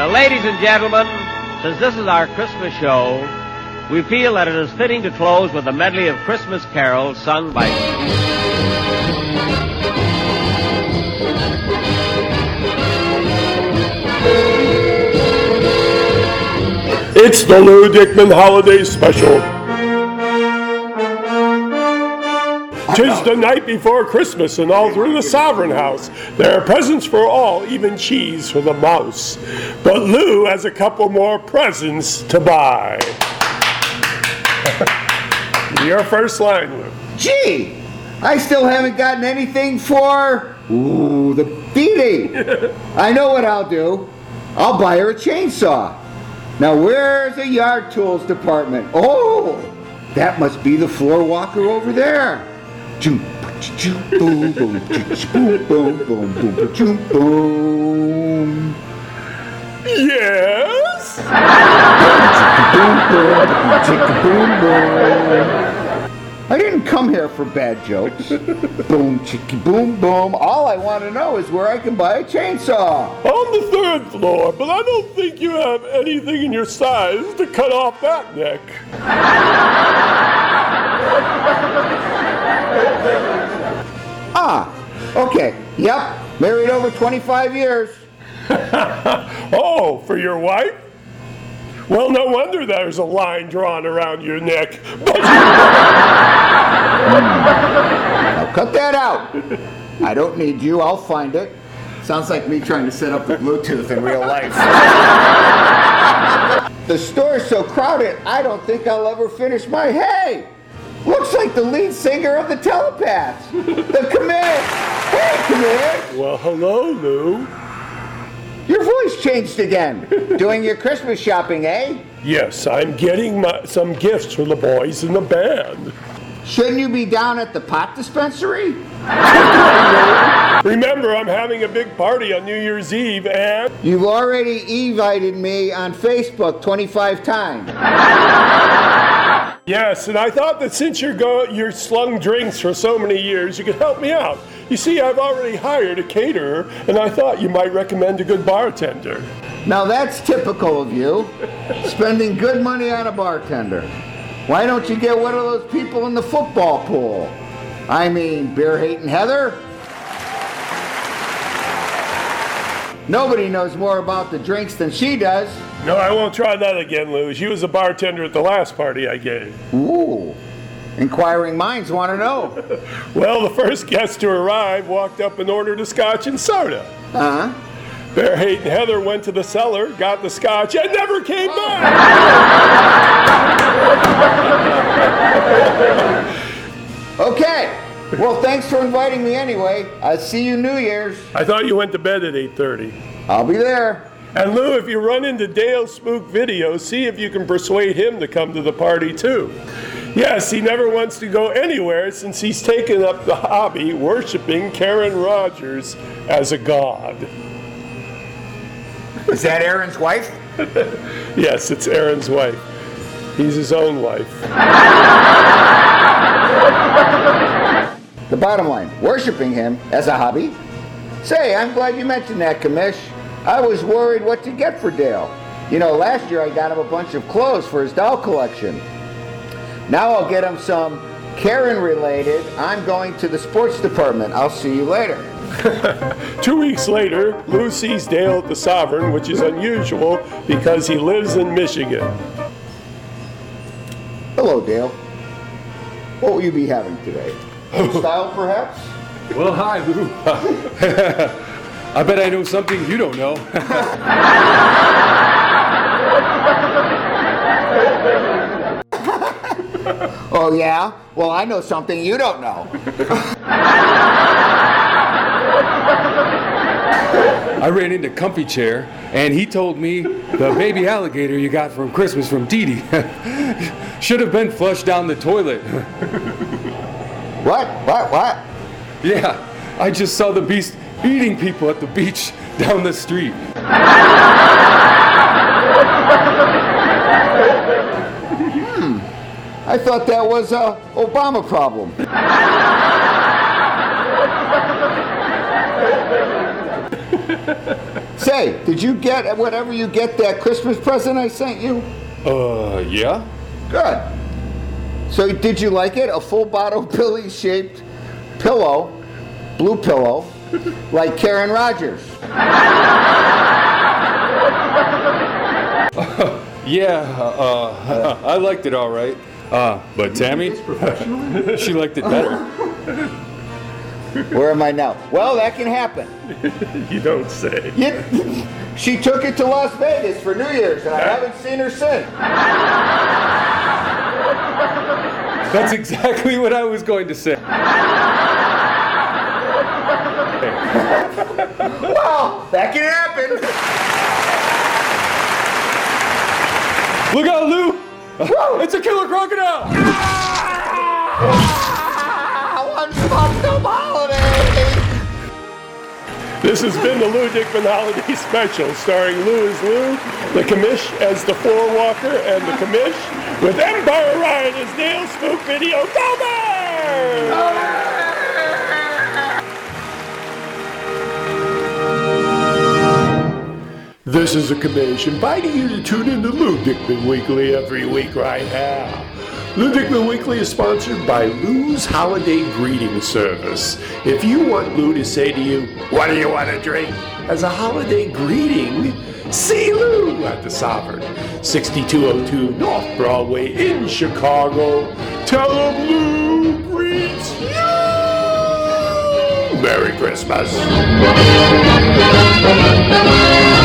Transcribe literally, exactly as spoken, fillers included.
Well, ladies and gentlemen, since this is our Christmas show, we feel that it is fitting to close with a medley of Christmas carols sung by... It's the Lou Dickman Holiday Special. Tis the night before Christmas, and all through the Sovereign House there are presents for all, even cheese for the mouse. But Lou has a couple more presents to buy. Your first line, Lou. Gee, I still haven't gotten anything for... Ooh, the Dee Dee. I know what I'll do. I'll buy her a chainsaw. Now, where's the yard tools department? Oh, that must be the floor walker over there. Boom, boom, boom, boom, boom, boom. Yes? I didn't come here for bad jokes. Boom, chicky, boom, boom. All I want to know is where I can buy a chainsaw. On the third floor, but I don't think you have anything in your size to cut off that neck. Ah, okay. Yep, married over twenty-five years. Oh, for your wife? Well, no wonder there's a line drawn around your neck. Now cut that out. I don't need you. I'll find it. Sounds like me trying to set up the Bluetooth in real life. The store's so crowded, I don't think I'll ever finish my hay. Looks like the lead singer of the Telepaths, the Commish. Hey, Commish. Well, hello, Lou. Your voice changed again. Doing your Christmas shopping, eh? Yes, I'm getting my, some gifts for the boys in the band. Shouldn't you be down at the pot dispensary? Remember, I'm having a big party on New Year's Eve, and... You've already invited me on Facebook twenty-five times. Yes, and I thought that since you're go you're slung drinks for so many years, you could help me out. You see, I've already hired a caterer, and I thought you might recommend a good bartender. Now that's typical of you, spending good money on a bartender. Why don't you get one of those people in the football pool? I mean, beer-hating Heather? Nobody knows more about the drinks than she does. No, I won't try that again, Lou. She was a bartender at the last party I gave. Ooh, inquiring minds want to know. Well, the first guest to arrive walked up and ordered a scotch and soda. Uh-huh. Bear-hating Heather went to the cellar, got the scotch, and never came oh. back! Okay. Well, thanks for inviting me anyway. I'll see you New Year's. I thought you went to bed at eight thirty. I'll be there. And Lou, if you run into Dale Spook Video, see if you can persuade him to come to the party too. Yes, he never wants to go anywhere since he's taken up the hobby worshiping Karen Rogers as a god. Is that Aaron's wife? Yes, it's Aaron's wife. He's his own wife. The bottom line, worshiping him as a hobby? Say, I'm glad you mentioned that, Commish. I was worried what to get for Dale. You know, last year I got him a bunch of clothes for his doll collection. Now I'll get him some Karen-related. I'm going to the sports department. I'll see you later. Two weeks later, Lou sees Dale at the Sovereign, which is unusual because he lives in Michigan. Hello, Dale. What will you be having today? Home style, perhaps? Well, hi, Lou. I bet I know something you don't know. Oh, yeah? Well, I know something you don't know. I ran into Comfy Chair, and he told me the baby alligator you got from Christmas from Dee Dee should have been flushed down the toilet. What? What? What? Yeah, I just saw the beast eating people at the beach down the street. Hmm. I thought that was a Obama problem. Say, did you get whatever you get that Christmas present I sent you? Uh, yeah? Good. So did you like it? A full bottle Billy shaped pillow, blue pillow, like Karen Rogers. Yeah, uh, I liked it all right. Uh, but Tammy, she liked it better. Where am I now? Well, that can happen. You don't say. You, she took it to Las Vegas for New Year's, and I haven't seen her since. That's exactly what I was going to say. Well, that can happen. Look out, Lou! It's a killer crocodile! One fucked up holiday! This has been the Lou Dickman Holiday Special, starring Lou as Lou, the Commish as the floor walker, and the Commish with Empire Ryan as Dale Spook Video Cover! This is a Commish inviting you to tune in to Lou Dickman Weekly every week right now. Lou Dickman Weekly is sponsored by Lou's Holiday Greeting Service. If you want Lou to say to you, "What do you want to drink?" as a holiday greeting, see Lou at the Sovereign, sixty-two oh two North Broadway in Chicago. Tell him Lou greets you! Merry Christmas!